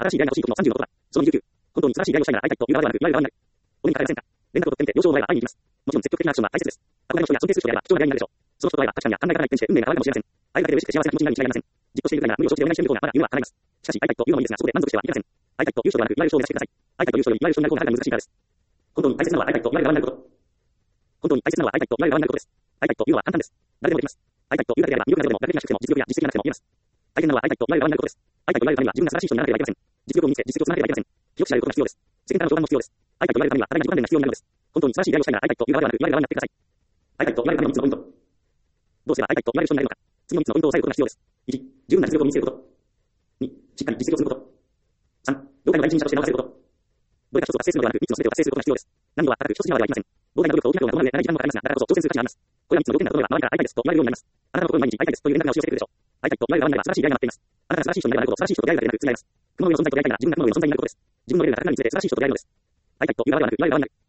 新しい出会いが欲しい時の30の言葉。その29。本当に素晴らしい出会いをしたいなら会いたいという側ではなく、言われはなく。お目にかかれませんか。連絡を取ってみて、了承をもらえば会いに行きます。もちろん積極的なアクションは大切です。憧れの人や尊敬する人であれば貴重な出会いになるでしょう。その人と会えば価値観や考え方が一転して運命が変わるかもしれません。会うだけで嬉しくて幸せな気持ちになるに違いありません。じっとしているぐらいなら無理を承知でお願いしているようなまだ夢は叶います。しかし会いたいというのもいいですが、そこで満足してはいけません。会いたいという人ではなく、いわゆる人を目指してください。会いたいという人よりいわゆる人になる方が難しいからです。本当に大切なのは会いたいと言われる側になること。本当に大切なのは会いたいと言われる側になることです。会いたいというのは簡単です。誰でもできます。会いたいというだけであれば、魅力などでも学歴なくても実力や実績がなくても言えます。大変なのは会いたいと言われる側になることです。会いたいと言われるためには自分が素晴らしい人にならなければいけません。実力を見せ、実績をつなげればいけません。記録し合うことが必要です。世間からの評判も必要です。会いたいと言われるためには、互いに自己判断が必要になるのです。本当に素晴らしい出会いをしたいなら会いたいという側ではなく、言われる側になってください。会いたいと言われるための3つのポイント。どうすれば会いたいと言われる人になれるのか。次の3つのポイントを押さえることが必要です。1、十分な実力を身につけること。2、しっかり実績を積むこと。3、業界の第一人者として名を馳せること。どれか一つを達成するのではなく、3つの全てを達成することが必要です。難易度は高く、一筋縄ではいきません。膨大な努力と大きな量が伴う上、長い時間もかかりますが、だからこそ挑戦する価値があります。これら3つの要点が整えば、周りから会いたいですと言われるようになります。あなたのところに毎日会いたいですという連絡が押し寄せてくるでしょう。会いたいと言われる側になれば素晴らしい出会いが待っています。あなたが素晴らしい人になればなるほど、素晴らしい人と出会えるだけでなく、償います。雲の上の存在と出会いたいなら、自分が雲の上の存在になることです。自分の上では高いにつれて素晴らしい人と出会えるのです。会いたいという側ではなく、言われる側になる。